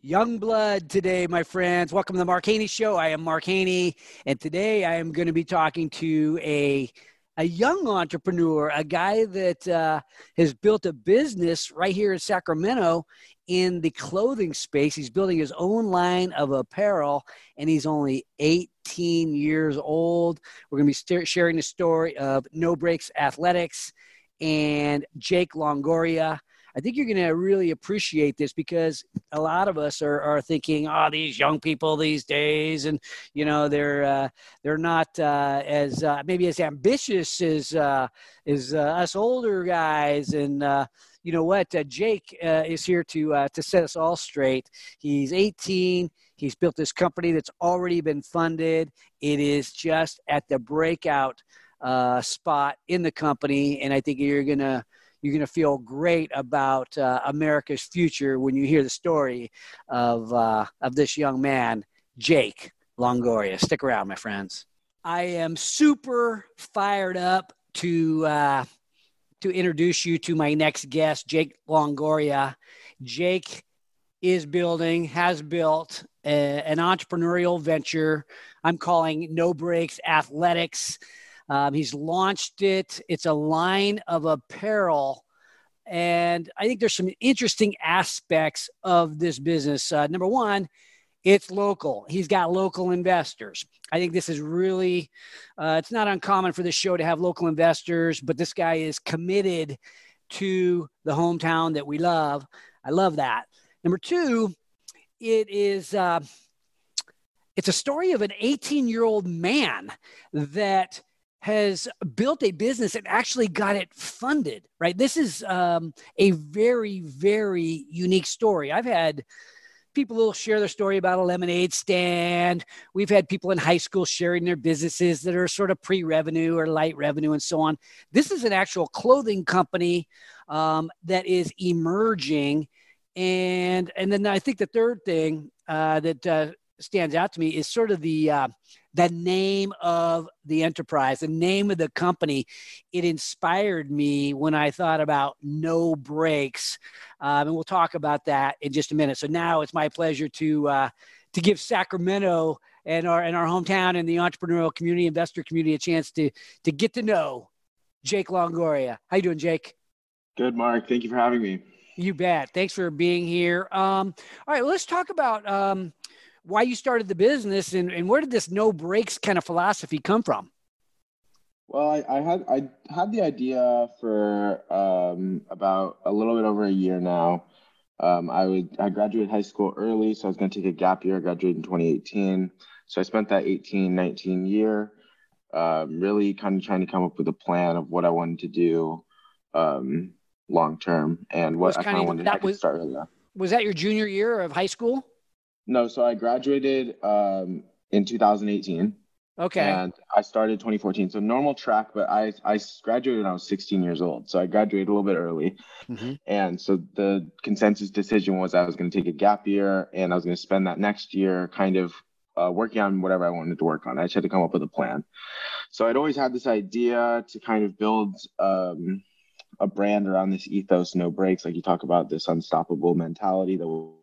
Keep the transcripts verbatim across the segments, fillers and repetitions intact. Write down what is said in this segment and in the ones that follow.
Young blood today, my friends. Welcome to the Mark Haney Show. I am Mark Haney, and today I am going to be talking to a a young entrepreneur, a guy that uh, has built a business right here in Sacramento in the clothing space. He's building his own line of apparel, and he's only eighteen years old. We're going to be st- sharing the story of No Breaks Athletics and Jake Longoria. I think you're going to really appreciate this because a lot of us are, are thinking, oh, these young people these days, and you know they're uh, they're not uh, as uh, maybe as ambitious as uh, as uh, us older guys. And uh, you know what? Uh, Jake uh, is here to uh, to set us all straight. He's eighteen. He's built this company that's already been funded. It is just at the breakout uh, spot in the company, and I think you're gonna. You're going to feel great about uh, America's future when you hear the story of uh, of this young man, Jake Longoria. Stick around, my friends. I am super fired up to uh, to introduce you to my next guest, Jake Longoria. Jake is building, has built a, an entrepreneurial venture I'm calling No Breaks Athletics. Um, he's launched it. It's a line of apparel. And I think there's some interesting aspects of this business. Uh, number one, it's local. He's got local investors. I think this is really, uh, it's not uncommon for this show to have local investors, but this guy is committed to the hometown that we love. I love that. Number two, it is, uh, it's a story of an eighteen-year-old man that has built a business and actually got it funded, right? This is um, a very, very unique story. I've had people who will share their story about a lemonade stand. We've had people in high school sharing their businesses that are sort of pre-revenue or light revenue and so on. This is an actual clothing company um, that is emerging. And, and then I think the third thing uh, that uh, stands out to me is sort of the uh, the name of the enterprise, the name of the company. It inspired me when I thought about No Breaks, um, and we'll talk about that in just a minute. So now it's my pleasure to uh, to give Sacramento and our and our hometown and the entrepreneurial community, investor community, a chance to to get to know Jake Longoria. How you doing, Jake? Good, Mark. Thank you for having me. You bet. Thanks for being here. Um, all right, let's talk about um, why you started the business and, and where did this no breaks kind of philosophy come from? Well, I, I had I had the idea for um, about a little bit over a year now. Um, I would I graduated high school early, so I was going to take a gap year. I graduated in twenty eighteen. So I spent that eighteen, nineteen year um, really kind of trying to come up with a plan of what I wanted to do um, long term and what I kind of wanted to start earlier. Was that your junior year of high school? No, so I graduated um, in two thousand eighteen. Okay. And I started twenty fourteen. So normal track, but I, I graduated when I was sixteen years old. So I graduated a little bit early. Mm-hmm. And so the consensus decision was I was going to take a gap year and I was going to spend that next year kind of uh, working on whatever I wanted to work on. I just had to come up with a plan. So I'd always had this idea to kind of build um, a brand around this ethos, no breaks. Like you talk about this unstoppable mentality that will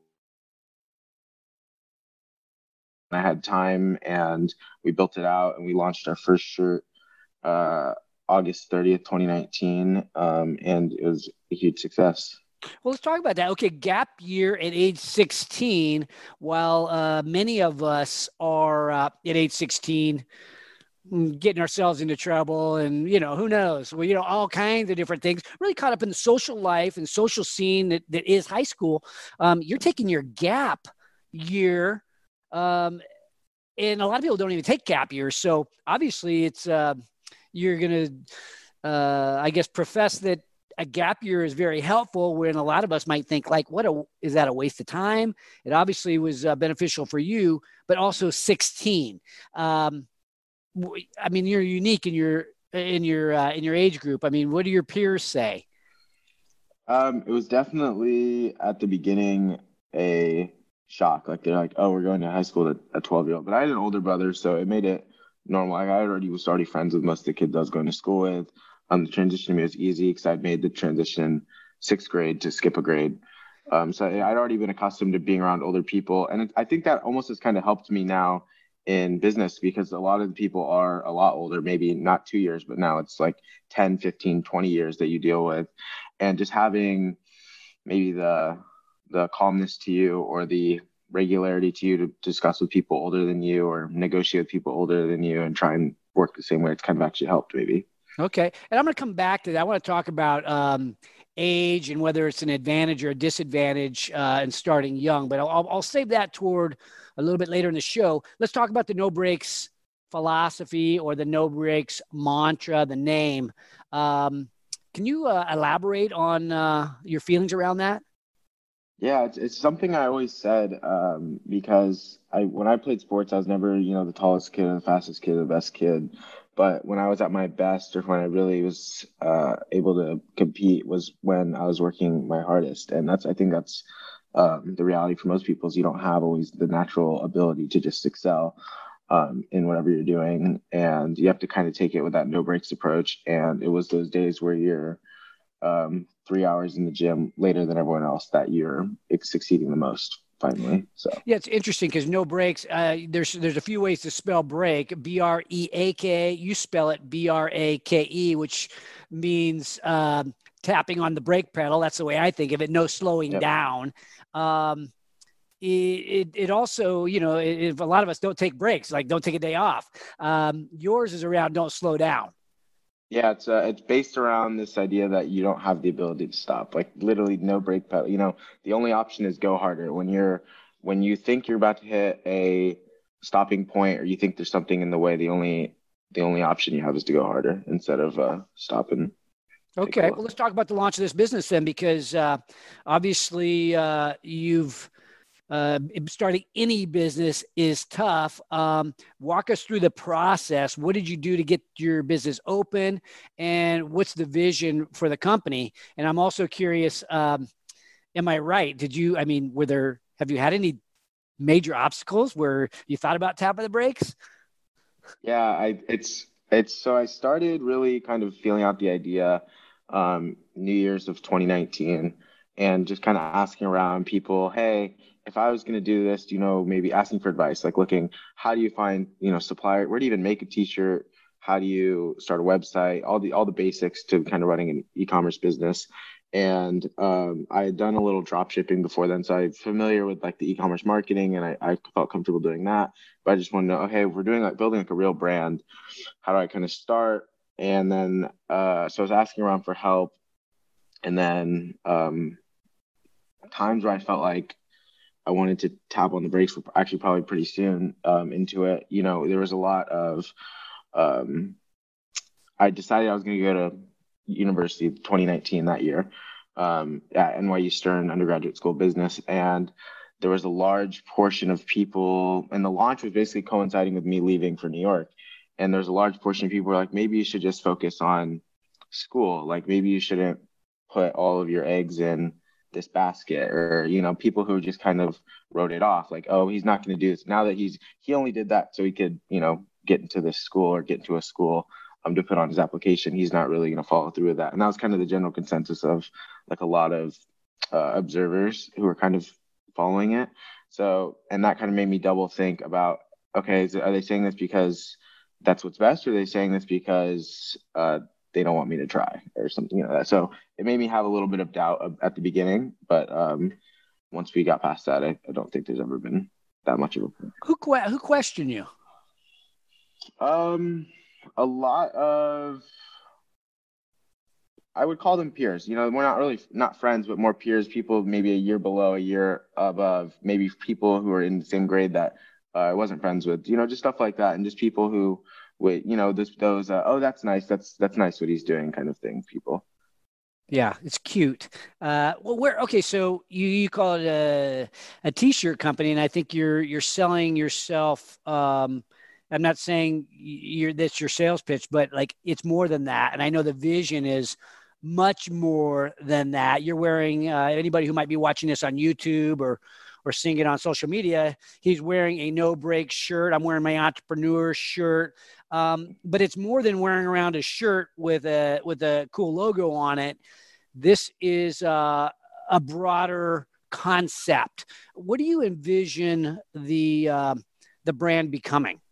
I had time and we built it out and we launched our first shirt uh, August thirtieth, twenty nineteen. Um, and it was a huge success. Well, let's talk about that. Okay, gap year at age sixteen, while uh, many of us are uh, at age sixteen getting ourselves into trouble and, you know, who knows, well, you know, all kinds of different things, really caught up in the social life and social scene that, that is high school. Um, you're taking your gap year. Um, and a lot of people don't even take gap years. So obviously it's, uh, you're going to, uh, I guess, profess that a gap year is very helpful when a lot of us might think like, what a, is that a waste of time? It obviously was uh, beneficial for you, but also sixteen. Um, I mean, you're unique in your, in your, uh, in your age group. I mean, what do your peers say? Um, it was definitely at the beginning a shock. Like they're like, oh, we're going to high school at a twelve year old, but I had an older brother, so it made it normal. Like I already was already friends with most of the kids I was going to school with. Um, the transition to me was easy because I'd made the transition sixth grade to skip a grade. Um, so I'd already been accustomed to being around older people. And it, I think that almost has kind of helped me now in business, because a lot of the people are a lot older, maybe not two years, but now it's like ten, fifteen, twenty years that you deal with. And just having maybe the, the calmness to you, or the regularity to you to discuss with people older than you, or negotiate with people older than you, and try and work the same way, it's kind of actually helped maybe. Okay. And I'm going to come back to that. I want to talk about um, age and whether it's an advantage or a disadvantage uh, in starting young, but I'll, I'll save that toward a little bit later in the show. Let's talk about the no breaks philosophy, or the no breaks mantra, the name. Um, can you uh, elaborate on uh, your feelings around that? Yeah, it's, it's something I always said, um, because I when I played sports, I was never, you know, the tallest kid or the fastest kid or the best kid. But when I was at my best, or when I really was uh, able to compete, was when I was working my hardest. And that's, I think that's um, the reality for most people, is you don't have always the natural ability to just excel um, in whatever you're doing. And you have to kind of take it with that no breaks approach. And it was those days where you're um, three hours in the gym later than everyone else that you're succeeding the most finally. So yeah, it's interesting because no breaks. Uh, there's there's a few ways to spell break. B R E A K. You spell it B R A K E, which means um, tapping on the brake pedal. That's the way I think of it. No slowing yep. down. Um, it, it it also, you know, if a lot of us don't take breaks, like don't take a day off. Um, yours is around don't slow down. Yeah, it's uh, it's based around this idea that you don't have the ability to stop. Like literally no brake pedal. You know, the only option is go harder. When you're when you think you're about to hit a stopping point, or you think there's something in the way, the only the only option you have is to go harder instead of uh, stop and. Okay, well, let's talk about the launch of this business then, because uh, obviously uh, you've. Uh, starting any business is tough. Um, walk us through the process. What did you do to get your business open, and what's the vision for the company? And I'm also curious, um, am I right? Did you, I mean, were there, have you had any major obstacles where you thought about tapping the brakes? Yeah, I, it's, it's, so I started really kind of feeling out the idea, um, New Year's of twenty nineteen, and just kind of asking around people, hey, if I was going to do this, you know, maybe asking for advice, like looking, how do you find, you know, supplier, where do you even make a t-shirt? How do you start a website? All the, all the basics to kind of running an e-commerce business. And um, I had done a little drop shipping before then, so I'm familiar with like the e-commerce marketing, and I, I felt comfortable doing that. But I just want to know, okay, if we're doing like building like a real brand, how do I kind of start? And then, uh, so I was asking around for help. And then um, times where I felt like I wanted to tap on the brakes were actually probably pretty soon um, into it. You know, there was a lot of, um, I decided I was going to go to university twenty nineteen that year um, at N Y U Stern Undergraduate School of Business. And there was a large portion of people, and the launch was basically coinciding with me leaving for New York. And there's a large portion of people who were like, maybe you should just focus on school. Like maybe you shouldn't put all of your eggs in this basket, or, you know, people who just kind of wrote it off. Like, oh, he's not going to do this now that he's, he only did that so he could, you know, get into this school or get into a school um, to put on his application. He's not really going to follow through with that. And that was kind of the general consensus of like a lot of uh, observers who were kind of following it. So, and that kind of made me double think about, okay, is, are they saying this because that's what's best? Or are they saying this because uh, they don't want me to try or something, you know, that. So it made me have a little bit of doubt at the beginning, but um, once we got past that, I, I don't think there's ever been that much of a point. Who, que- who questioned you? Um, a lot of, I would call them peers. You know, we're not really not friends, but more peers, people maybe a year below, a year above, maybe people who are in the same grade that uh, I wasn't friends with, you know, just stuff like that. And just people who would, you know, this, those, uh, oh, that's nice. That's, that's nice what he's doing kind of thing, people. Yeah, it's cute. Uh, well, where, okay, so you, you call it a, a t-shirt company, and I think you're, you're selling yourself. Um, I'm not saying you're, that's your sales pitch, but like, it's more than that. And I know the vision is much more than that. You're wearing, uh, anybody who might be watching this on YouTube or, or seeing it on social media, he's wearing a no break shirt. I'm wearing my entrepreneur shirt. Um, but it's more than wearing around a shirt with a, with a cool logo on it. This is uh, a broader concept. What do you envision the uh, the brand becoming?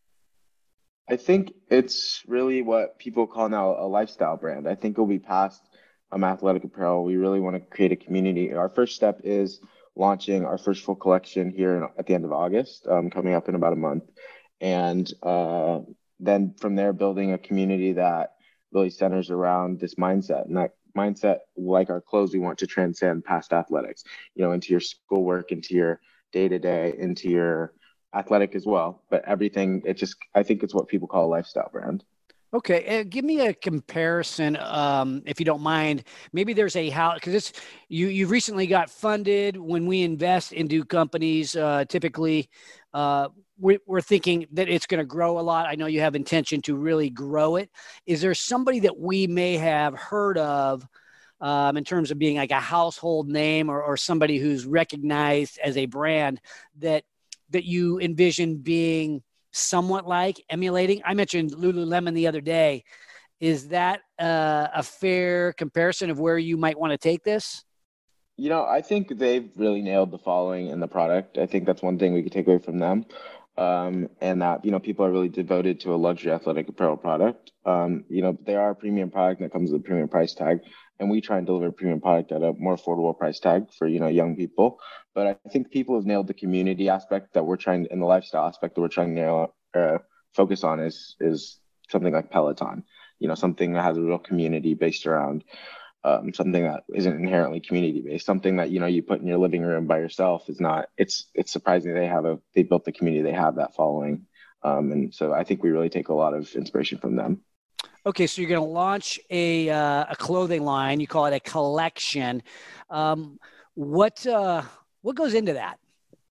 I think it's really what people call now a lifestyle brand. I think it'll be past um, athletic apparel. We really want to create a community. Our first step is launching our first full collection here in, at the end of August, um, coming up in about a month. And uh, then from there, building a community that really centers around this mindset. And that mindset, like our clothes, we want to transcend past athletics, you know, into your schoolwork, into your day-to-day, into your athletic as well, but everything, it just, I think it's what people call a lifestyle brand. Okay, uh, give me a comparison, um, if you don't mind. Maybe there's a how, because it's you. You recently got funded. When we invest into companies, uh, typically, uh, we, we're thinking that it's going to grow a lot. I know you have intention to really grow it. Is there somebody that we may have heard of um, in terms of being like a household name, or, or somebody who's recognized as a brand that that you envision being somewhat like emulating? I mentioned Lululemon the other day. Is that uh, a fair comparison of where you might want to take this? You know, I think they've really nailed the following and the product. I think that's one thing we could take away from them. Um, and that, you know, people are really devoted to a luxury athletic apparel product. Um, you know, they are a premium product that comes with a premium price tag. And we try and deliver a premium product at a more affordable price tag for, you know, young people. But I think people have nailed the community aspect that we're trying, and the lifestyle aspect that we're trying to nail, uh, focus on is is something like Peloton. You know, something that has a real community based around um, something that isn't inherently community based. Something that, you know, you put in your living room by yourself is not. It's it's surprising they have a they built the community, they have that following, um, and so I think we really take a lot of inspiration from them. Okay, so you're going to launch a uh, a clothing line. You call it a collection. Um, what uh, what goes into that?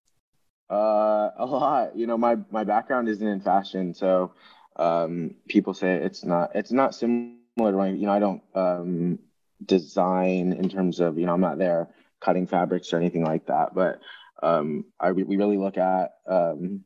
Uh, a lot. You know, my my background isn't in fashion, so um, people say it's not it's not similar to my. You know, I don't um, design in terms of, you know, I'm not there cutting fabrics or anything like that. But um, I we really look at um,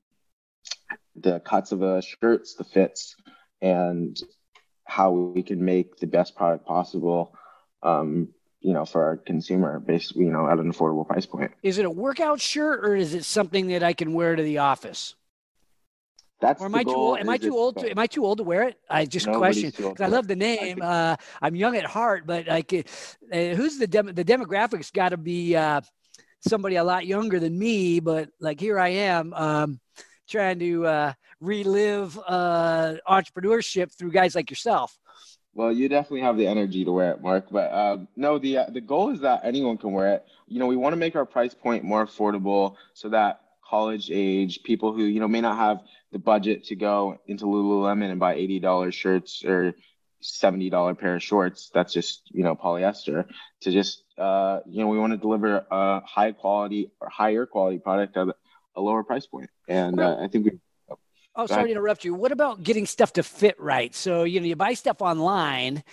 the cuts of the shirts, the fits, and how we can make the best product possible, um, you know, for our consumer base, you know, at an affordable price point. Is it a workout shirt, or is it something that I can wear to the office? That's or am the I too goal. old? Am I too old? To, am I too old to wear it? I just question, because I love the name. Think, uh, I'm young at heart, but like, uh, who's the dem- the demographics? Got to be uh, somebody a lot younger than me. But like, here I am. Um, trying to uh, relive uh, entrepreneurship through guys like yourself. Well, you definitely have the energy to wear it, Mark. But um, no, the uh, the goal is that anyone can wear it. You know, we want to make our price point more affordable so that college age people who, you know, may not have the budget to go into Lululemon and buy eighty dollars shirts or seventy dollars pair of shorts, that's just, you know, polyester, to just, uh, you know, we want to deliver a high quality or higher quality product at a lower price point. And uh, I think we Oh, sorry to interrupt you. What about getting stuff to fit right? So, you know, you buy stuff online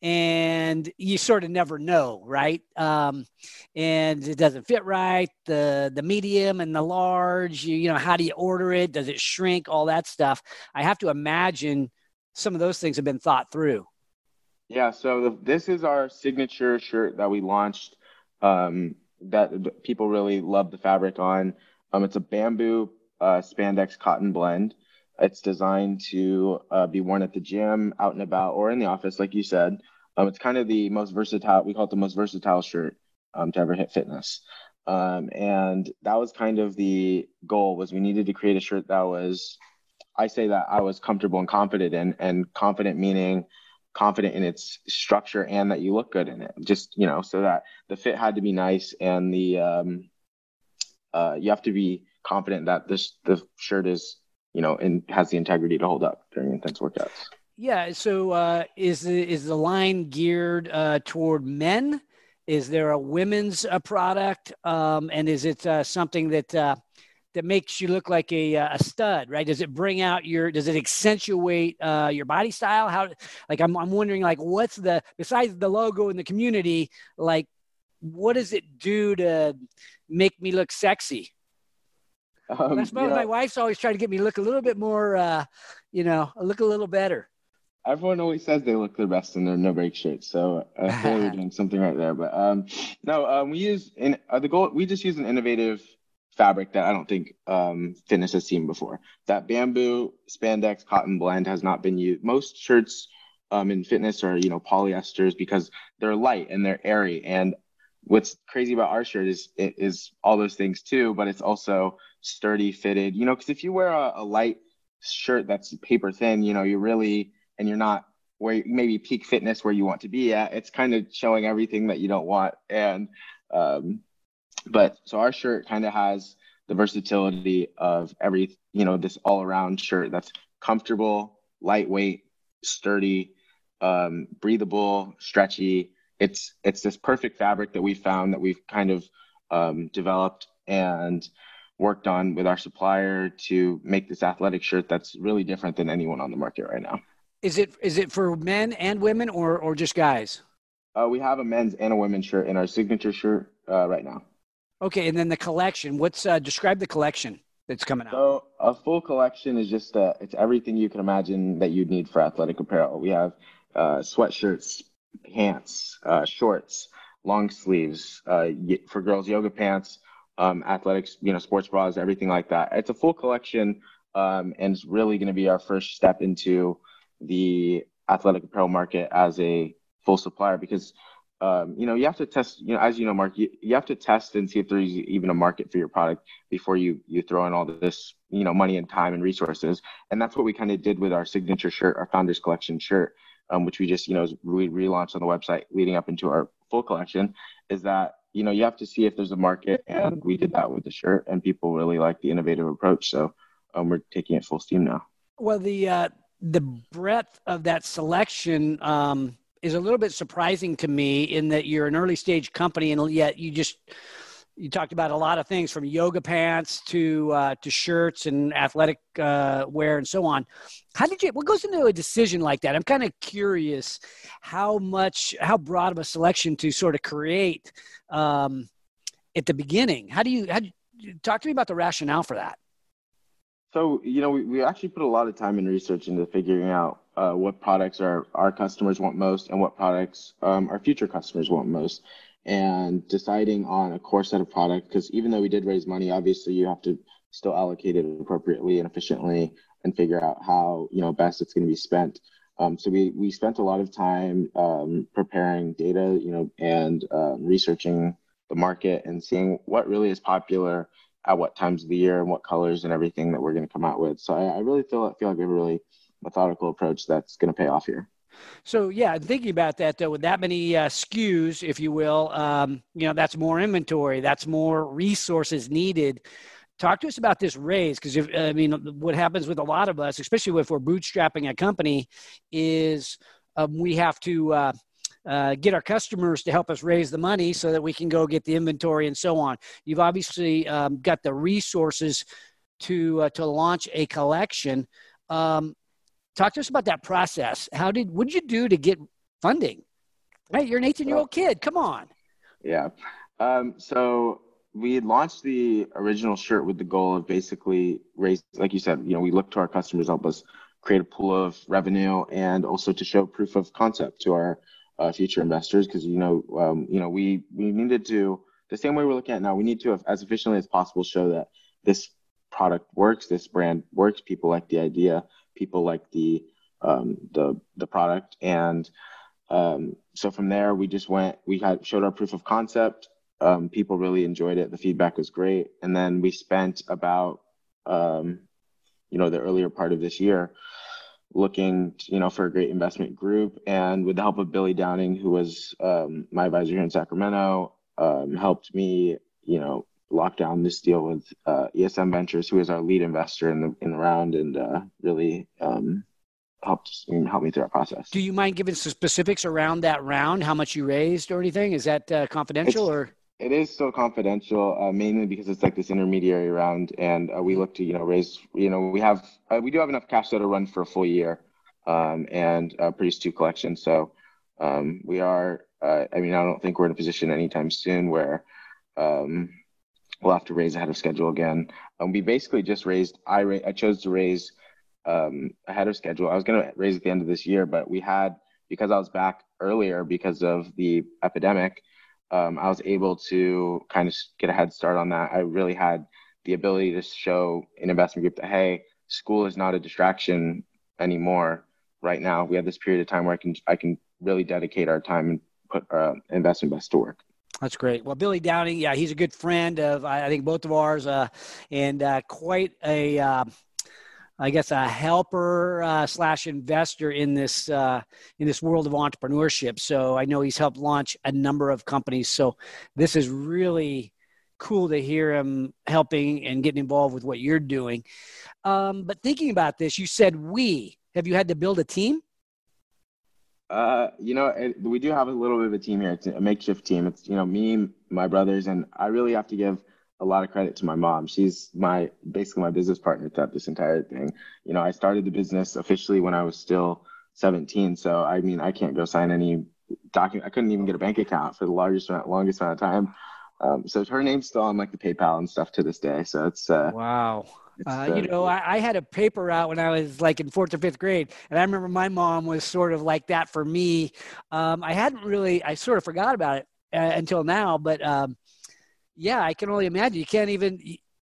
and you sort of never know, right? Um, and it doesn't fit right. The the medium and the large, you, you know, how do you order it? Does it shrink? All that stuff. I have to imagine some of those things have been thought through. Yeah, so the, this is our signature shirt that we launched um, that people really love the fabric on. Um, it's a bamboo uh, spandex cotton blend. It's designed to uh, be worn at the gym, out and about, or in the office, like you said. Um, it's kind of the most versatile. We call it the most versatile shirt um, to ever hit fitness. Um, and that was kind of the goal, was we needed to create a shirt that was, I say that I was comfortable and confident in, and confident meaning confident in its structure and that you look good in it. Just, you know, so that the fit had to be nice, and the um, uh, you have to be confident that this the shirt is, you know, and has the integrity to hold up during intense workouts. Yeah. So uh, is the is the line geared uh, toward men? Is there a women's uh, product? Um, and is it uh, something that uh, that makes you look like a a stud, right? Does it bring out your? Does it accentuate uh, your body style? How? Like, I'm I'm wondering, like, what's the, besides the logo in the community, like, what does it do to make me look sexy? Um, That's what my wife's always trying to get me to look a little bit more, uh, you know, look a little better. everyone always says they look their best in their no break shirts, so I feel like we're doing something right there. But um, no, um, we use in uh, the goal. We just use an innovative fabric that I don't think um, fitness has seen before. That bamboo spandex cotton blend has not been used. Most shirts um, in fitness are you know polyesters because they're light and they're airy. And what's crazy about our shirt is is all those things too, but it's also sturdy, fitted. You know, because if you wear a, a light shirt that's paper thin, you know, you're really and you're not where you, maybe peak fitness where you want to be at. It's kind of showing everything that you don't want. And um, but so our shirt kind of has the versatility of every, you know, this all around shirt that's comfortable, lightweight, sturdy, um, breathable, stretchy. It's it's this perfect fabric that we found that we've kind of um, developed and worked on with our supplier to make this athletic shirt that's really different than anyone on the market right now. Is it is it for men and women or or just guys? Uh, we have a men's and a women's shirt in our signature shirt uh, right now. Okay, and then the collection. What's uh, describe the collection that's coming out? So a full collection is just uh, it's everything you can imagine that you'd need for athletic apparel. We have uh, sweatshirts, pants, uh, shorts, long sleeves, uh, for girls, yoga pants, um, athletics, you know, sports bras, everything like that. It's a full collection, um, and it's really going to be our first step into the athletic apparel market as a full supplier because, um, you know, you have to test, you know, as you know, Mark, you, you have to test and see if there's even a market for your product before you, you throw in all this, you know, money and time and resources. And that's what we kind of did with our signature shirt, our Founders Collection shirt, um, which we just, you know, we relaunched on the website leading up into our full collection, is that, you know, you have to see if there's a market. And we did that with the shirt and people really like the innovative approach. So um, we're taking it full steam now. Well, the, uh, the breadth of that selection um, is a little bit surprising to me in that you're an early stage company and yet you just, you talked about a lot of things from yoga pants to, uh, to shirts and athletic uh, wear and so on. How did you, what goes into a decision like that? I'm kind of curious how much, how broad of a selection to sort of create um, at the beginning. How do you, how do you, talk to me about the rationale for that? So, you know, we, we actually put a lot of time and research into figuring out uh, what products our, our customers want most and what products um, our future customers want most, and deciding on a core set of products. Because even though we did raise money, obviously you have to still allocate it appropriately and efficiently and figure out how, you know, best it's going to be spent. Um, so we, we spent a lot of time um, preparing data, you know, and uh, researching the market and seeing what really is popular at what times of the year and what colors and everything that we're going to come out with. So I, I really feel feel like we have a really methodical approach that's going to pay off here. So yeah, thinking about that though, with that many uh, S K Us, if you will, um, you know, that's more inventory, that's more resources needed. Talk to us about this raise, because if I mean, what happens with a lot of us, especially if we're bootstrapping a company, is um, we have to uh, uh, get our customers to help us raise the money so that we can go get the inventory and so on. You've obviously um, got the resources to uh, to launch a collection. Um, talk to us about that process. How did what did you do to get funding? Right, you're an eighteen-year-old kid. Come on. Yeah. Um, so we had launched the original shirt with the goal of basically raise, like you said, you know, we look to our customers, help us create a pool of revenue, and also to show proof of concept to our uh, future investors. Because you know, um, you know, we we needed to, the same way we're looking at now, we need to, as efficiently as possible, show that this product works, this brand works, people like the idea, people like the um, the the product, and um, so from there we just went. We had showed our proof of concept. Um, people really enjoyed it. The feedback was great, and then we spent about um, you know the earlier part of this year looking, you know, for a great investment group, and with the help of Billy Downing, who was um, my advisor here in Sacramento, um, helped me, you know, lock down this deal with uh, E S M Ventures, who is our lead investor in the in the round, and uh, really um, helped help me through that process. Do you mind giving some specifics around that round? How much you raised or anything? Is that uh, confidential It's, or? It is still confidential, uh, mainly because it's like this intermediary round, and uh, we look to, you know, raise, you know, we have, uh, we do have enough cash to run for a full year, um, and uh, produce two collections. So um, we are, uh, I mean, I don't think we're in a position anytime soon where um, we'll have to raise ahead of schedule again. Um, we basically just raised, I, ra- I chose to raise um, ahead of schedule. I was going to raise at the end of this year, but we had, because I was back earlier because of the epidemic, um, I was able to kind of get a head start on that. I really had the ability to show an investment group that, hey, school is not a distraction anymore right now. We have this period of time where I can I can really dedicate our time and put our uh, investment best to work. That's great. Well, Billy Downing, yeah, he's a good friend of, I think, both of ours, uh, and uh, quite a, uh, I guess, a helper uh, slash investor in this uh, in this world of entrepreneurship. So I know he's helped launch a number of companies. So this is really cool to hear him helping and getting involved with what you're doing. Um, but thinking about this, you said we. Have you had to build a team? Uh, you know, it, we do have a little bit of a team here. It's a makeshift team. It's, you know, me, my brothers, and I really have to give a lot of credit to my mom. She's my, basically my business partner throughout this entire thing. You know, I started the business officially when I was still seventeen. So, I mean, I can't go sign any document. I couldn't even get a bank account for the largest, longest amount of time. Um, so her name's still on like the PayPal and stuff to this day. So it's, uh, wow. Uh, uh, you know, I, I had a paper route when I was like in fourth or fifth grade, and I remember my mom was sort of like that for me. Um, I hadn't really, I sort of forgot about it uh, until now, but um, yeah, I can only imagine. You can't even,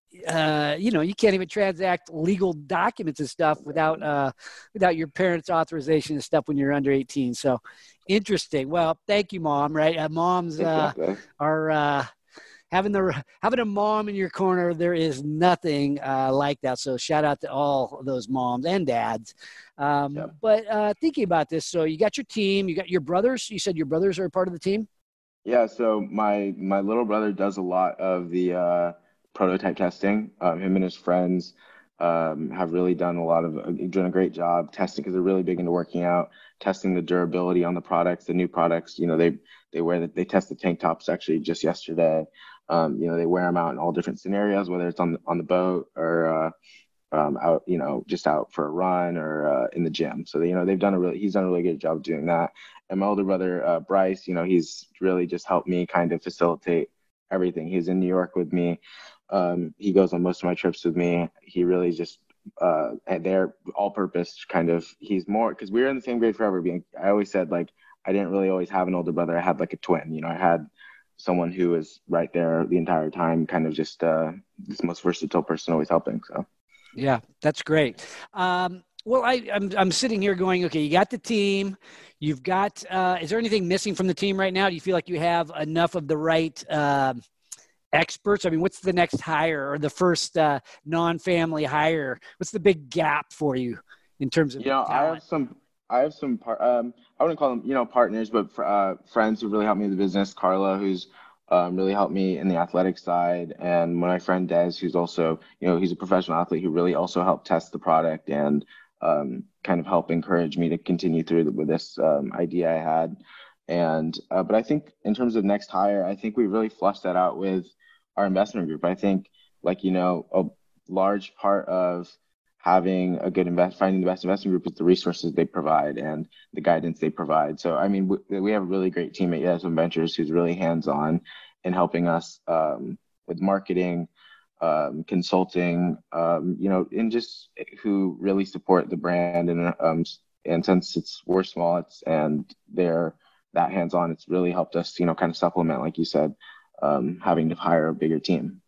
uh, you know, you can't even transact legal documents and stuff without uh, without your parents' authorization and stuff when you're under eighteen. So interesting. Well, thank you, Mom. Right, uh, moms uh, are. Uh, Having the having a mom in your corner, there is nothing uh, like that. So shout out to all of those moms and dads. Um, yeah. But uh, thinking about this, so you got your team, you got your brothers. You said your brothers are a part of the team. Yeah. So my my little brother does a lot of the uh, prototype testing. Um, him and his friends um, have really done a lot of uh, doing a great job testing because they're really big into working out, testing the durability on the products, the new products. You know, they they wear that they test the tank tops actually just yesterday. Um, you know, they wear them out in all different scenarios, whether it's on the, on the boat or uh, um, out, you know, just out for a run or uh, in the gym. So, you know, they've done a really, he's done a really good job doing that. And my older brother, uh, Bryce, you know, he's really just helped me kind of facilitate everything. He's in New York with me. Um, he goes on most of my trips with me. He really just, uh, and they're all purpose kind of, he's more, cause we were in the same grade forever. Being, I always said like, I didn't really always have an older brother. I had like a twin, you know, I had someone who was right there the entire time, kind of just uh, this most versatile person always helping. So, yeah, that's great. Um, well, I, I'm I'm sitting here going, okay, you got the team, you've got. Uh, is there anything missing from the team right now? Do you feel like you have enough of the right uh, experts? I mean, what's the next hire or the first uh, non-family hire? What's the big gap for you in terms of you know, talent? I have some. I have some, par- um, I wouldn't call them, you know, partners, but uh, friends who really helped me in the business. Carla, who's um, really helped me in the athletic side. And my friend Des, who's also, you know, he's a professional athlete who really also helped test the product and um, kind of help encourage me to continue through the, with this um, idea I had. And, uh, but I think in terms of next hire, I think we really flushed that out with our investment group. I think like, you know, a large part of having a good invest, finding the best investment group is the resources they provide and the guidance they provide. So, I mean, we, we have a really great team at Yasmin Ventures who's really hands-on in helping us um, with marketing, um, consulting, um, you know, and just who really support the brand. And um, and since it's we're small, it's and they're that hands-on, it's really helped us, you know, kind of supplement, like you said, um, having to hire a bigger team.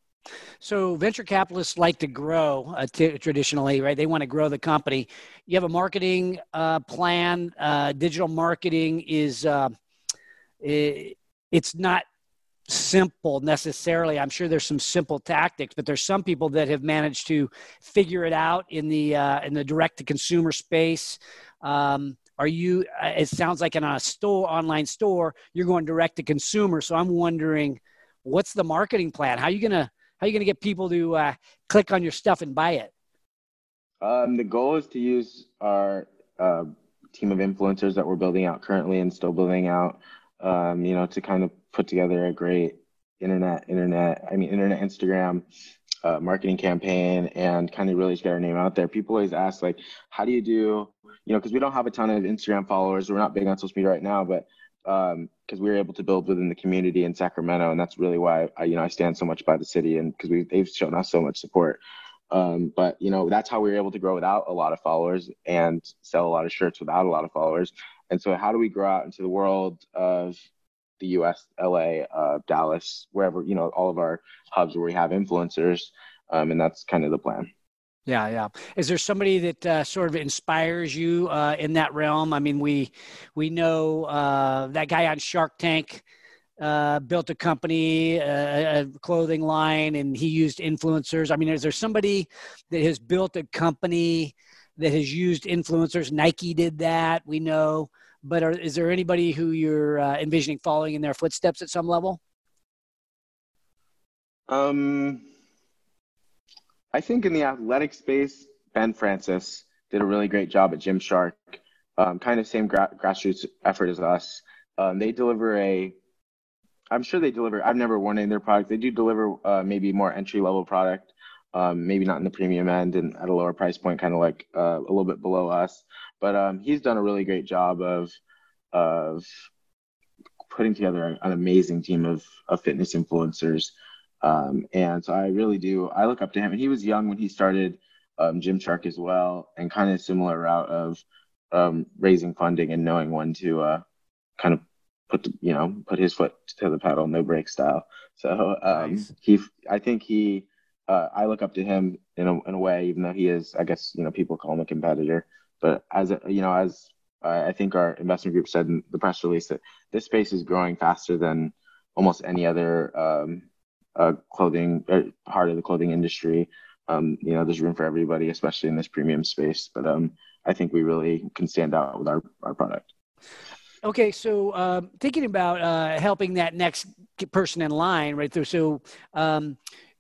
So venture capitalists like to grow uh, t- traditionally, right? They want to grow the company. You have a marketing uh, plan. Uh, digital marketing is uh, it, it's not simple necessarily. I'm sure there's some simple tactics, but there's some people that have managed to figure it out in the uh, in the direct to consumer space. Um, are you? It sounds like in a store, online store, you're going direct to consumer. So I'm wondering, what's the marketing plan? How are you gonna How are you going to get people to uh, click on your stuff and buy it? Um, the goal is to use our uh, team of influencers that we're building out currently and still building out, um, you know, to kind of put together a great internet, internet, I mean, internet, Instagram uh, marketing campaign and kind of really get our name out there. People always ask, like, how do you do, you know, because we don't have a ton of Instagram followers. We're not big on social media right now, but um because we were able to build within the community in Sacramento, and that's really why I, you know, I stand so much by the city, and because we they've shown us so much support. Um, but, you know, that's how we were able to grow without a lot of followers and sell a lot of shirts without a lot of followers. And so how do we grow out into the world of the U S, L A, uh, Dallas, wherever, you know, all of our hubs where we have influencers. Um, and that's kind of the plan. Yeah, yeah. Is there somebody that uh, sort of inspires you uh, in that realm? I mean, we we know uh, that guy on Shark Tank uh, built a company, a, a clothing line, and he used influencers. I mean, is there somebody that has built a company that has used influencers? Nike did that, we know. But are, is there anybody who you're uh, envisioning following in their footsteps at some level? Um. I think in the athletic space, Ben Francis did a really great job at Gymshark. Um, kind of same gra- grassroots effort as us. Um, they deliver a, I'm sure they deliver, I've never worn any of their product. They do deliver uh, maybe more entry level product, um, maybe not in the premium end and at a lower price point, kind of like uh, a little bit below us. But um, he's done a really great job of, of putting together an amazing team of, of fitness influencers. Um, and so I really do, I look up to him, and he was young when he started um, Gymshark as well, and kind of similar route of um, raising funding and knowing when to uh, kind of put, the, you know, put his foot to the pedal, no brake style. So um, nice. he, I think he, uh, I look up to him in a, in a way, even though he is, I guess, you know, people call him a competitor, but as a, you know, as uh, I think our investment group said in the press release, that this space is growing faster than almost any other um, Uh, clothing uh, part of the clothing industry. Um, you know, there's room for everybody, especially in this premium space. But um, I think we really can stand out with our, our product. Okay, so um, thinking about uh, helping that next person in line, right there. So um,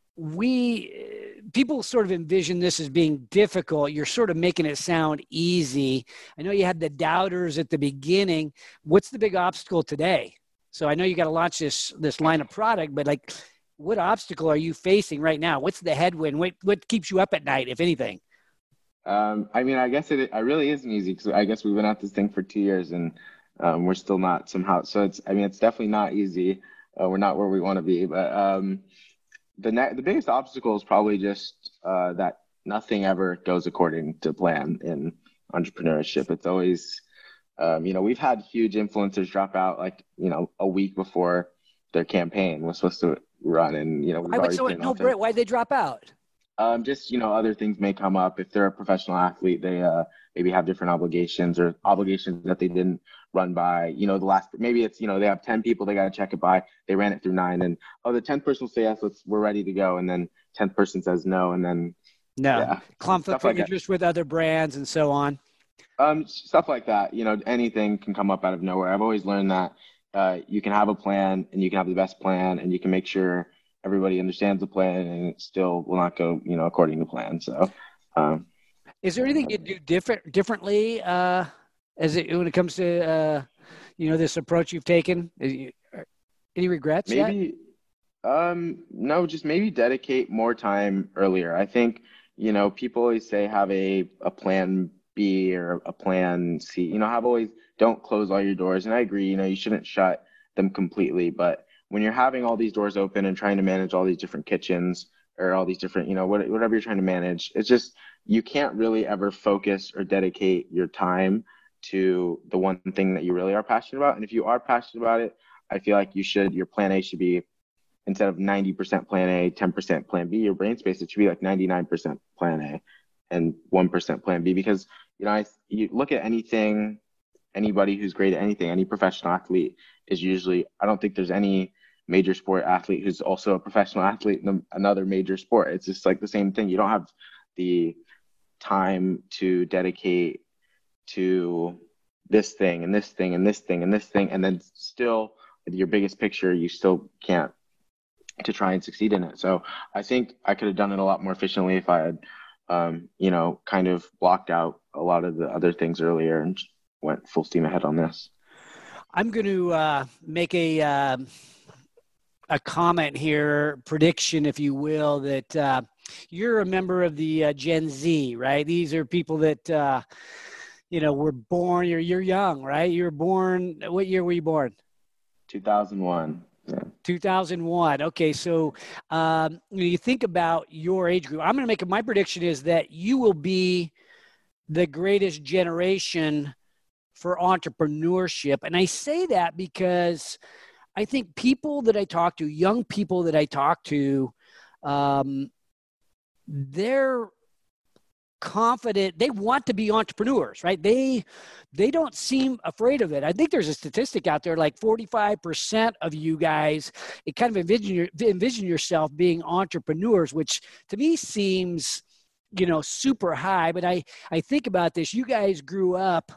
we people sort of envision this as being difficult. You're sort of making it sound easy. I know you had the doubters at the beginning. What's the big obstacle today? So I know you got to launch this this line of product, but like, what obstacle are you facing right now? What's the headwind? What what keeps you up at night, if anything? Um, I mean, I guess it, it really isn't easy, because I guess we've been at this thing for two years and um, we're still not somehow. So it's, I mean, it's definitely not easy. Uh, we're not where we want to be. But um, the ne- the biggest obstacle is probably just uh, that nothing ever goes according to plan in entrepreneurship. It's always, um, you know, we've had huge influencers drop out like, you know, a week before their campaign was supposed to run, and you know we've I would already so been no Brett, why'd they drop out? Um, just you know, other things may come up. If they're a professional athlete, they uh maybe have different obligations, or obligations that they didn't run by. You know, the last maybe it's you know they have ten people they got to check it by. They ran it through nine, and oh, the tenth person will say yes, let's we're ready to go, and then tenth person says no, and then no yeah, conflict of interest with other brands and so on. Um, stuff like that. You know, anything can come up out of nowhere. I've always learned that. Uh, you can have a plan, and you can have the best plan, and you can make sure everybody understands the plan, and it still will not go, you know, according to plan. So, um, is there anything you do different differently uh, as it when it comes to uh, you know this approach you've taken? Any regrets? Maybe, yet? um, no, just maybe dedicate more time earlier. I think you know people always say have a a plan B or a plan C. You know, have always don't close all your doors. And I agree, you know, you shouldn't shut them completely. But when you're having all these doors open and trying to manage all these different kitchens or all these different, you know, whatever you're trying to manage, it's just, you can't really ever focus or dedicate your time to the one thing that you really are passionate about. And if you are passionate about it, I feel like you should, your plan A should be, instead of ninety percent plan A, ten percent plan B, your brain space, it should be like ninety-nine percent plan A and one percent plan B. Because, you know, I, you look at anything, anybody who's great at anything, any professional athlete is usually, I don't think there's any major sport athlete who's also a professional athlete in another major sport. It's just like the same thing. You don't have the time to dedicate to this thing and this thing and this thing and this thing. And then still with your biggest picture, you still can't to try and succeed in it. So I think I could have done it a lot more efficiently if I had, um, you know, kind of blocked out a lot of the other things earlier and went full steam ahead on this. I'm going to uh, make a uh, a comment here, prediction, if you will, that uh, you're a member of the uh, Gen Z, right? These are people that, uh, you know, were born, you're, you're young, right? You were born, what year were you born? two thousand one. two thousand one. Okay, so um, when you think about your age group, I'm going to make my prediction is that you will be the greatest generation for entrepreneurship. And I say that because I think people that I talk to, young people that I talk to, um, they're confident. They want to be entrepreneurs, right? They they don't seem afraid of it. I think there's a statistic out there like forty-five percent of you guys, it kind of envision your, envision yourself being entrepreneurs, which to me seems, you know, super high. But I, I think about this. You guys grew up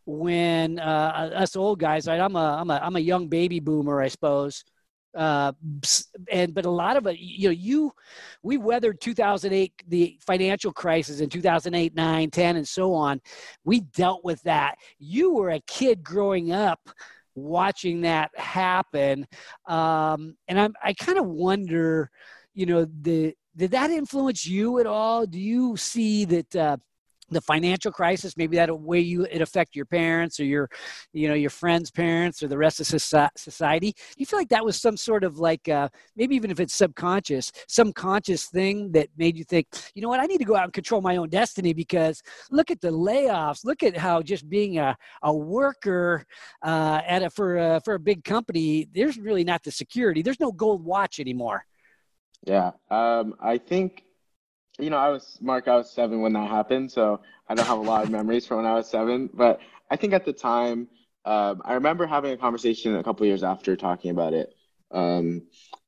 when uh, us old guys, right? I'm a, I'm a, I'm a young baby boomer, I suppose. Uh, and, but a lot of it, you know, you, we weathered two thousand eight, the financial crisis in two thousand eight, nine, ten, and so on. We dealt with that. You were a kid growing up watching that happen. Um, and I'm, I kind of wonder, you know, the, did that influence you at all? Do you see that, uh, the financial crisis, maybe that way you it affect your parents or your, you know, your friends' parents or the rest of society? Do you feel like that was some sort of like, uh, maybe even if it's subconscious, some conscious thing that made you think, you know what, I need to go out and control my own destiny because look at the layoffs, look at how just being a, a worker uh, at a, for a, for a big company, there's really not the security. There's no gold watch anymore. Yeah, um, I think. You know, I was, Mark, I was seven when that happened, so I don't have a lot of memories from when I was seven. But I think at the time, um, I remember having a conversation a couple of years after talking about it, um,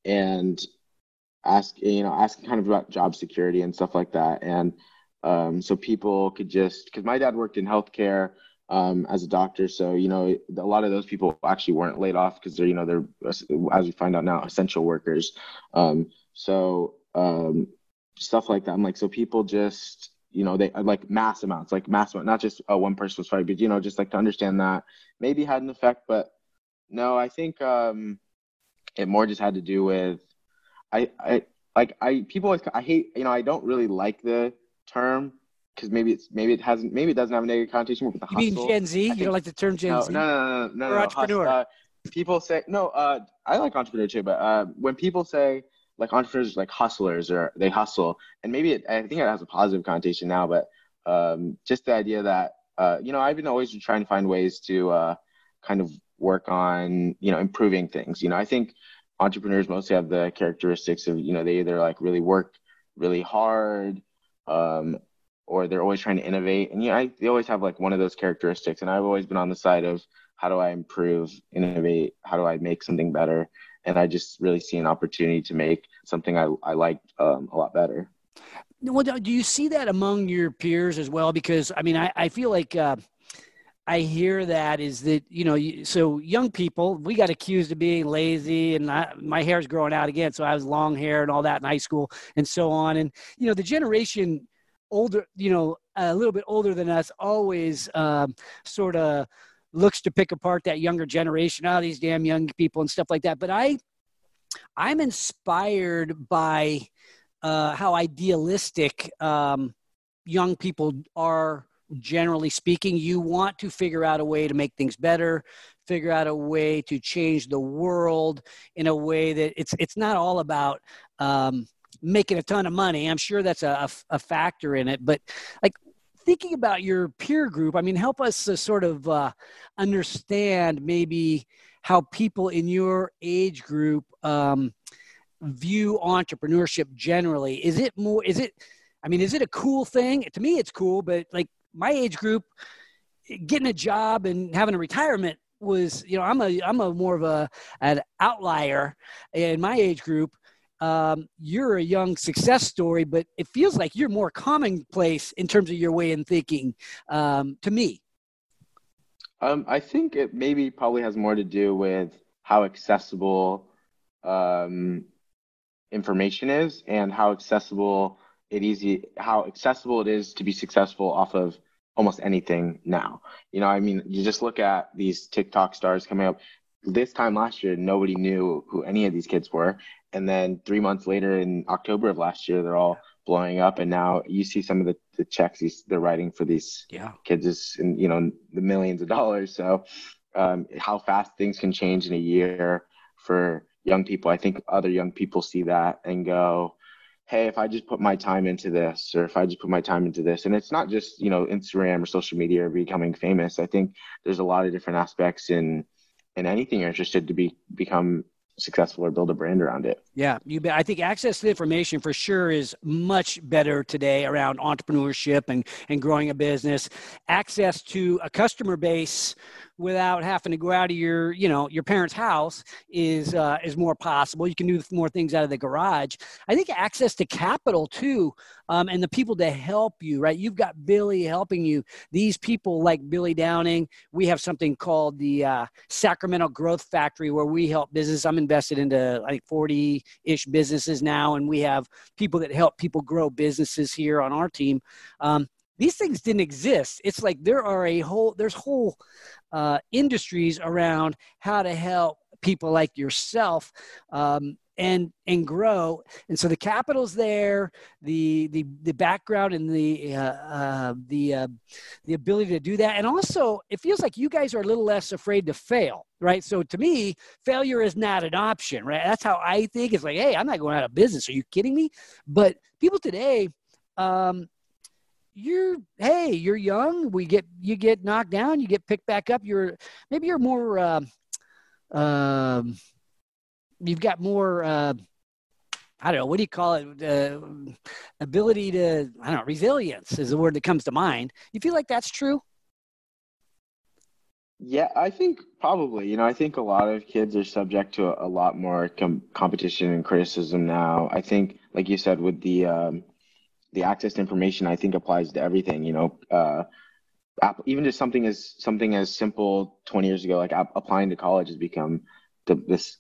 and ask, you know, asking kind of about job security and stuff like that. And um, so people could just, because my dad worked in healthcare um, as a doctor, so, you know, a lot of those people actually weren't laid off because they're, you know, they're, as we find out now, essential workers. Um, so, um, stuff like that. I'm like, so people just, you know, they like mass amounts, like mass amount, not just uh, one person was fired, but, you know, just like to understand that maybe had an effect. But no, I think um, it more just had to do with, I, I like, I, people always, I hate, you know, I don't really like the term because maybe it's, maybe it hasn't, maybe it doesn't have a negative connotation with the hustle. You hustle. mean Gen Z? I you think, don't like the term Gen no, Z? No, no, no, no, no, or no, entrepreneur. Uh, people say, no, uh, I like entrepreneur too, but uh, when people say, like entrepreneurs, like hustlers, or they hustle, and maybe it, I think it has a positive connotation now, but um, just the idea that uh, you know, I've been always trying to find ways to uh, kind of work on, you know, improving things. You know, I think entrepreneurs mostly have the characteristics of, you know, they either like really work really hard, um, or they're always trying to innovate, and yeah, I, they always have like one of those characteristics. And I've always been on the side of how do I improve, innovate, how do I make something better. And I just really see an opportunity to make something I, I like um, a lot better. Well, do you see that among your peers as well? Because, I mean, I, I feel like uh, I hear that is that, you know, so young people, we got accused of being lazy, and I, my hair's growing out again. So I was long hair and all that in high school and so on. And, you know, the generation older, you know, a little bit older than us always um, sort of looks to pick apart that younger generation, oh, these damn young people and stuff like that. But I, I'm inspired by uh, how idealistic um, young people are, generally speaking. You want to figure out a way to make things better, figure out a way to change the world in a way that it's, it's not all about um, making a ton of money. I'm sure that's a, a, a factor in it, but like, thinking about your peer group, I mean, help us to sort of uh, understand maybe how people in your age group um, view entrepreneurship generally. Is it more, is it, I mean, is it a cool thing? To me, it's cool, but like my age group, getting a job and having a retirement was, you know, I'm a, I'm a more of a, an outlier in my age group. Um, you're a young success story, but it feels like you're more commonplace in terms of your way in thinking um, to me. Um, I think it maybe probably has more to do with how accessible um, information is and how accessible it easy, how accessible it is to be successful off of almost anything now. You know, I mean, you just look at these TikTok stars coming up. This time last year, nobody knew who any of these kids were. And then three months later in October of last year, they're all blowing up. And now you see some of the, the checks they're writing for these yeah. kids is in, you know, the millions of dollars. So um, how fast things can change in a year for young people. I think other young people see that and go, hey, if I just put my time into this, or if I just put my time into this, and it's not just, you know, Instagram or social media or becoming famous. I think there's a lot of different aspects in in anything you're interested to be become successful or build a brand around it. Yeah, you bet. I think access to information for sure is much better today around entrepreneurship and, and growing a business. Access to a customer base without having to go out of your, you know, your parents' house is uh, is more possible. You can do more things out of the garage. I think access to capital too, um, and the people to help you, right? You've got Billy helping you. These people like Billy Downing. We have something called the uh, Sacramento Growth Factory where we help business. I'm invested into I think forty-ish businesses now, and we have people that help people grow businesses here on our team. Um, these things didn't exist. It's like there are a whole, there's whole uh, industries around how to help people like yourself um, and and grow. And so the capital's there, the the the background and the uh, uh, the uh, the ability to do that, and also it feels like you guys are a little less afraid to fail, right? So to me, failure is not an option, right? That's how I think. It's like, hey, I'm not going out of business. Are you kidding me? But people today. Um, You're, hey, you're young. We get, you get knocked down, you get picked back up. You're, maybe you're more, uh, um, you've got more, uh, I don't know, what do you call it? Uh, ability to, I don't know, resilience is the word that comes to mind. You feel like that's true? Yeah, I think probably. You know, I think a lot of kids are subject to a, a lot more com- competition and criticism now. I think, like you said, with the, um, the access to information, I think applies to everything, you know, uh, app, even just something as something as simple twenty years ago, like app, applying to college has become the, this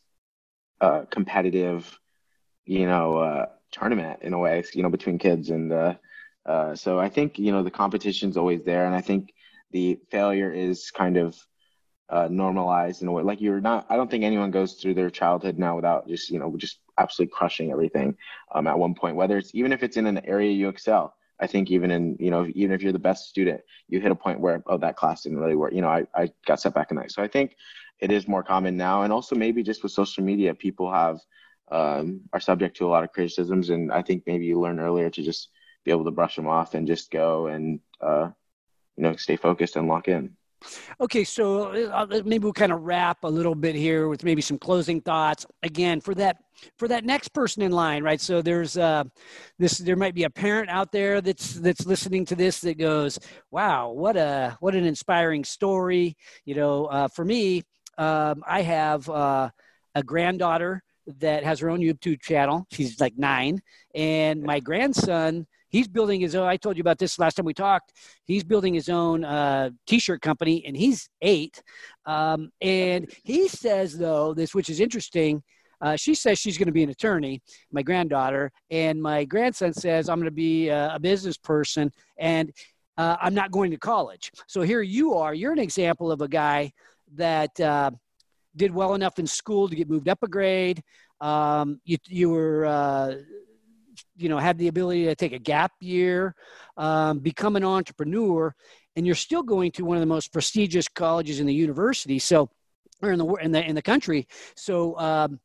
uh, competitive, you know, uh, tournament in a way, you know, between kids. And uh, uh, so I think, you know, the competition's always there. And I think the failure is kind of uh, normalized in a way. Like you're not, I don't think anyone goes through their childhood now without just, you know, just absolutely crushing everything um, at one point, whether it's, even if it's in an area you excel. I think even in, you know, even if you're the best student, you hit a point where, oh, that class didn't really work. You know, I, I got set back in that. So I think it is more common now. And also maybe just with social media, people have, um, are subject to a lot of criticisms. And I think maybe you learn earlier to just be able to brush them off and just go and, uh, you know, stay focused and lock in. Okay, so uh, maybe we'll kind of wrap a little bit here with maybe some closing thoughts. Again, for that for that next person in line, right? So there's uh, this. There might be a parent out there that's that's listening to this that goes, "Wow, what a what an inspiring story!" You know, uh, for me, um, I have uh, a granddaughter that has her own YouTube channel. She's like nine, and my grandson. He's building his own. I told you about this last time we talked. He's building his own uh, T-shirt company, and he's eight. Um, and he says, though, this, which is interesting, uh, she says she's going to be an attorney, my granddaughter, and my grandson says I'm going to be a, a business person, and uh, I'm not going to college. So here you are. You're an example of a guy that uh, did well enough in school to get moved up a grade. Um, you, you were uh, – you know, had the ability to take a gap year, um, become an entrepreneur, and you're still going to one of the most prestigious colleges in the university. So, or in the in the in the country. So, um,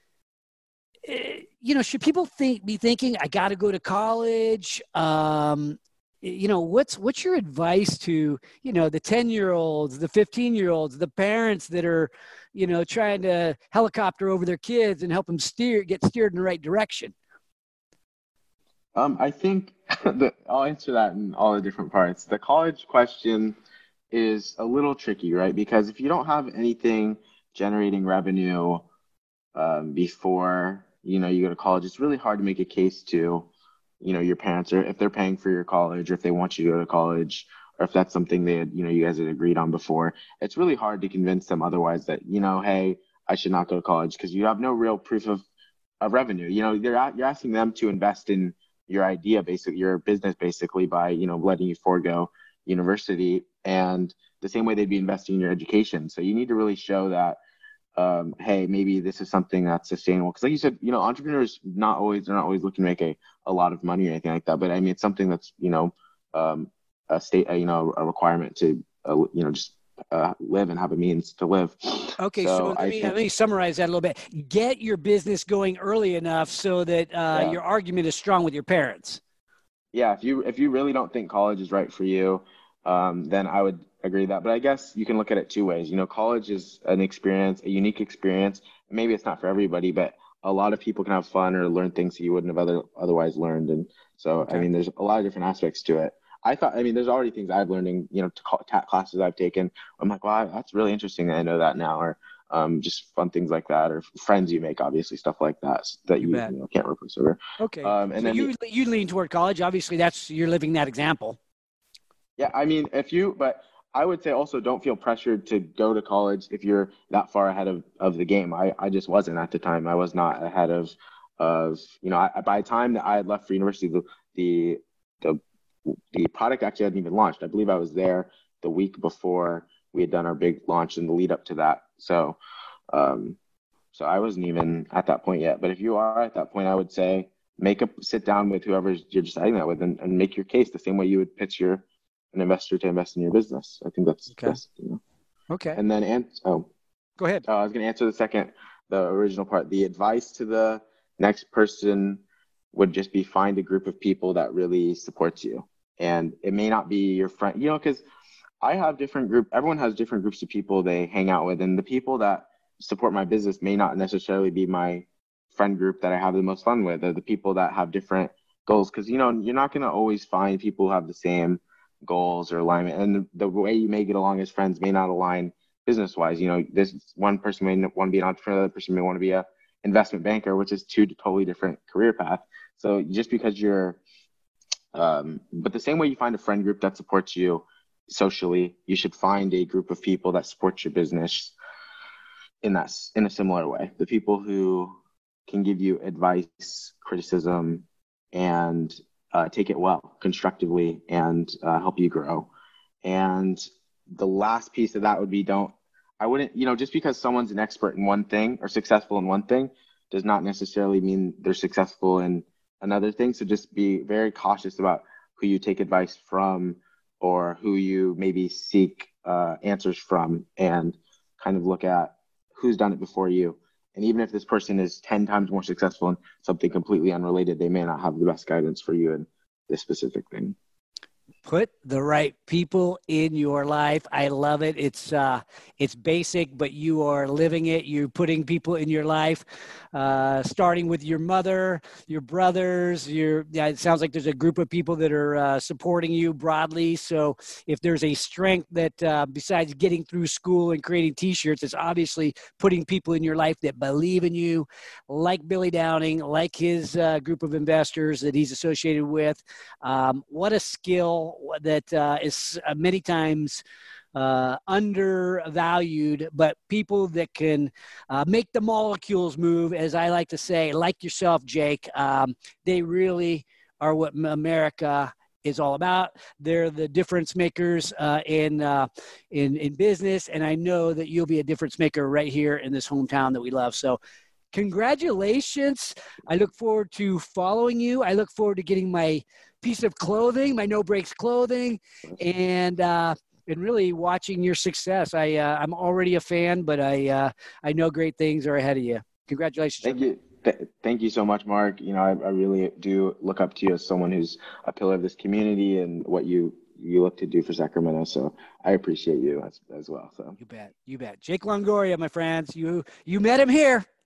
you know, should people think be thinking, I got to go to college? Um, you know, what's what's your advice to, you know, the ten year olds, the fifteen year olds, the parents that are, you know, trying to helicopter over their kids and help them steer, get steered in the right direction? Um, I think that I'll answer that in all the different parts. The college question is a little tricky, right? Because if you don't have anything generating revenue um, before, you know, you go to college, it's really hard to make a case to, you know, your parents, or if they're paying for your college, or if they want you to go to college, or if that's something they had, you know, you guys had agreed on before. It's really hard to convince them otherwise that, you know, hey, I should not go to college, because you have no real proof of, of revenue. You know, you're, you're asking them to invest in your idea, basically your business, basically by, you know, letting you forego university, and the same way they'd be investing in your education. So you need to really show that, um, hey, maybe this is something that's sustainable. Because like you said, you know, entrepreneurs not always, they're not always looking to make a, a lot of money or anything like that. But I mean, it's something that's, you know, um, a state, uh, you know, a requirement to, uh, you know, just uh, live and have a means to live. Okay, so, so let I me, think, let me summarize that a little bit. Get your business going early enough so that uh, yeah. your argument is strong with your parents. Yeah, if you if you really don't think college is right for you, um, then I would agree with that. But I guess you can look at it two ways. You know, college is an experience, a unique experience. Maybe it's not for everybody, but a lot of people can have fun or learn things that you wouldn't have other, otherwise learned. And so, Okay. I mean, there's a lot of different aspects to it. I thought, I mean, there's already things I've learned in, you know, t- classes I've taken. I'm like, wow, that's really interesting that I know that now. Or um, just fun things like that, or friends you make, obviously, stuff like that that you, You you know, can't replace over. Okay. Um, and so then you the, you lean toward college. Obviously, that's you're living that example. Yeah, I mean, if you, but I would say also don't feel pressured to go to college if you're that far ahead of, of the game. I, I just wasn't at the time. I was not ahead of, of you know, I, by the time that I had left for university, the, the, the, the product actually hadn't even launched. I believe I was there the week before we had done our big launch and the lead up to that. So, um, so I wasn't even at that point yet. But if you are at that point, I would say make a sit down with whoever you're deciding that with and, and make your case the same way you would pitch your an investor to invest in your business. I think that's okay. best. You know? Okay. And then, and oh, go ahead. Uh, I was going to answer the second, the original part. The advice to the next person would just be find a group of people that really supports you, and it may not be your friend. You know, because I have different group. Everyone has different groups of people they hang out with, and the people that support my business may not necessarily be my friend group that I have the most fun with, or the people that have different goals. Because you know, you're not going to always find people who have the same goals or alignment, and the, the way you may get along as friends may not align business wise. You know, this one person may want to be an entrepreneur, the other person may want to be a investment banker, which is two totally different career paths. So just because you're um but the same way you find a friend group that supports you socially, you should find a group of people that support your business in that in a similar way. The people who can give you advice, criticism, and Uh, take it well, constructively, and uh, help you grow. And the last piece of that would be don't, I wouldn't, you know, just because someone's an expert in one thing or successful in one thing does not necessarily mean they're successful in another thing. So just be very cautious about who you take advice from or who you maybe seek uh, answers from, and kind of look at who's done it before you. And even if this person is ten times more successful in something completely unrelated, they may not have the best guidance for you in this specific thing. Put the right people in your life. I love it. It's uh, it's basic, but you are living it. You're putting people in your life, uh, starting with your mother, your brothers. Your yeah, it sounds like there's a group of people that are uh, supporting you broadly. So if there's a strength that uh, besides getting through school and creating T-shirts, it's obviously putting people in your life that believe in you, like Billy Downing, like his uh, group of investors that he's associated with. Um, what a skill that uh, is uh, many times uh, undervalued, but people that can uh, make the molecules move, as I like to say, like yourself, Jake, um, they really are what America is all about. They're the difference makers uh, in, uh, in, in business. And I know that you'll be a difference maker right here in this hometown that we love. So congratulations. I look forward to following you. I look forward to getting my piece of clothing, my No Breaks clothing, and uh, and really watching your success. I uh, I'm already a fan, but I uh, I know great things are ahead of you. Congratulations. Thank you. Th- thank you so much, Mark. You know, I, I really do look up to you as someone who's a pillar of this community and what you you look to do for Sacramento. So I appreciate you as, as well. So you bet, you bet. Jake Longoria, my friends. You you met him here.